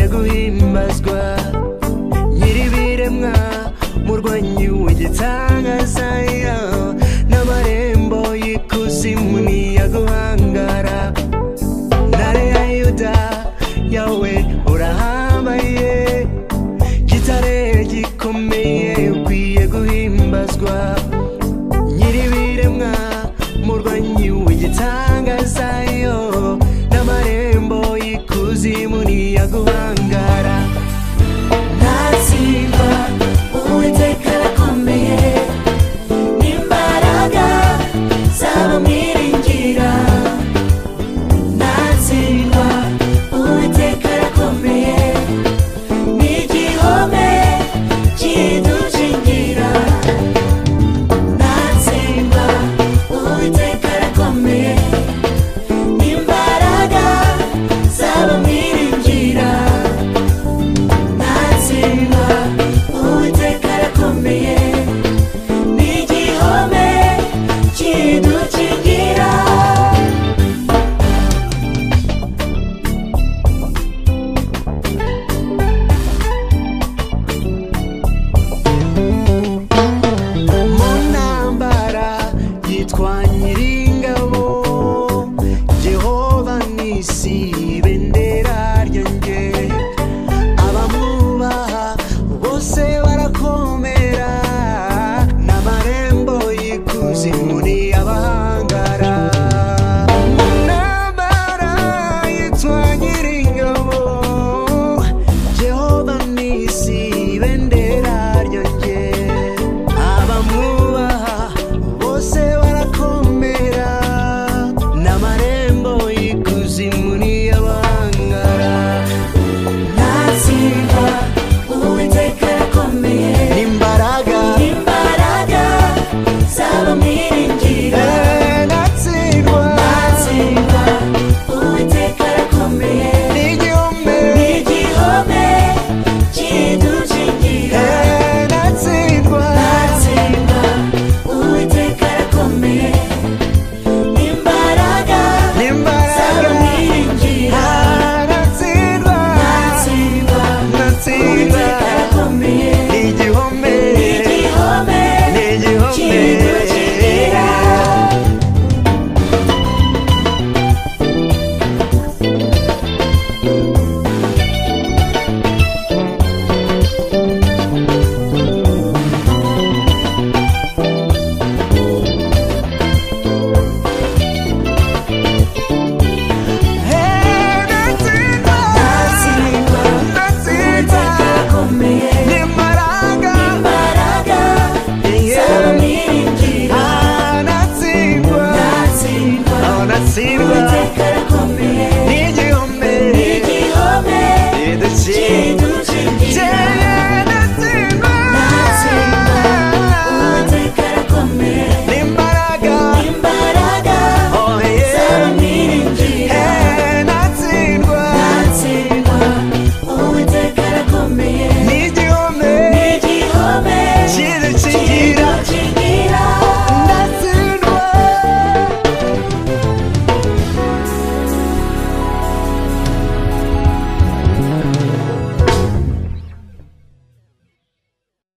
ukwiye guhimbazwa nyiribiremwa murwanyi w'igitangaza n'amarembo y'ikuzimu ntiyaguhangara ntare ya yuda yawe urahambaye gitare gikomeye ukwiye guhimbazwa nyiribiremwa murwanyi w'igitangaza n'amarembo y'ikuzimu ntiyaguhangara ntatsindwa uwiteka arakomeye n'imbaraga z'abamwiringira ntatsindwa uwiteka arakomeye n'igihome kidukingira ntatsindwa uwiteka arakomeye n'imbaraga z'abamwiringira ntatsindwa uwiteka arakomeye n'igihome kidukingira mu ntambara yitwa nyiringabo Jehova nisi bendera ryanjye abamwubaha bose barakomera n'amarembo y'ikuzimu ntiyabahangara mu ntambara yitwa nyiringabo Jehova nisi bendera ryanjye abamwubaha bose barakomera n'amarembo y'ikuzimu ntiyabahangara ntatsindwa uwiteka arakomeye n'imbaraga n'imbaraga z'abamwiringira natsindwa ntatsindwa uwiteka arakomeye n'igihome n'igihome kidukingira natsindwa ntatsindwa uwiteka arakomeye n'imbaraga z'abamwiringira natsindwa ntatsindwa natsindwa uwiteka arakomeye n'igihome n'igihome kidukingira natsindwa ntatsindwa natsindwa uwiteka arakomeye n'imbaraga imbaraga z'abamwiringira natsindwa ntatsindwa natsindwa uwiteka arakomeye n'igihome n'igihome kidukingira natsindwa ntatsindwa uwiteka arakomeye n'imbaraga imbaraga oh yeah z'abamwiringira natsindwa ntatsindwa uwiteka arakomeye n'igihome n'igihome kidukingira